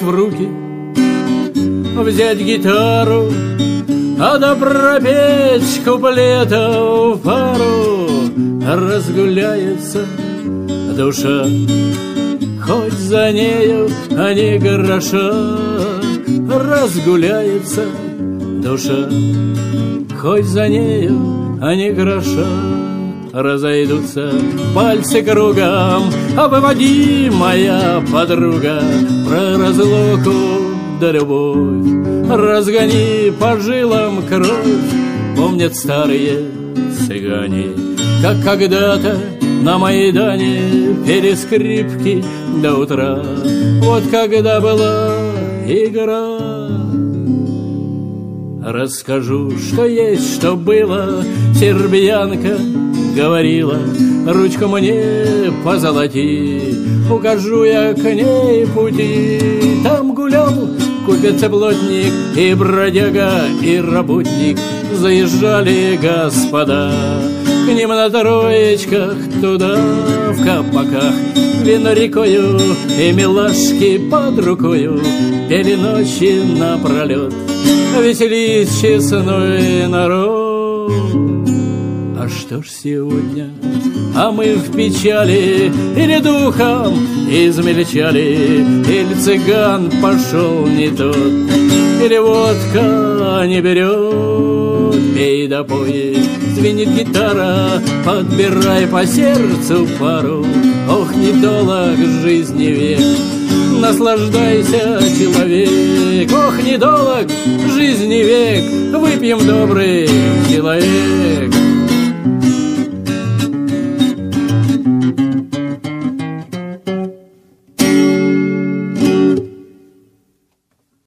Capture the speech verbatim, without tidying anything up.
в руки, взять гитару, а да пропеть куплетов пару. Разгуляется душа, хоть за нею, а не гроша. Разгуляется душа, хоть за нею, а не гроша. Разойдутся пальцы кругом, а выводи, моя подруга, про разлуку да любовь. Разгони по жилам кровь, помнят старые цыгане, как когда-то на Майдане пели скрипки до утра. Вот когда была игра. Расскажу, что есть, что было. Сербиянка говорила: ручку мне позолоти, укажу я к ней пути. Там гулял купец и плотник, и бродяга, и работник. Заезжали господа к ним на троечках, туда в кабаках. Вино рекою и милашки под рукою пели ночи напролет, веселись честной народ. А что ж сегодня? А мы в печали, или духом измельчали, или цыган пошел не тот, или водка не берет. Пей да пой, звенит гитара, подбирай по сердцу пару. Ох, недолог жизни век, наслаждайся, человек. Ох, недолог жизни век, выпьем, добрый человек.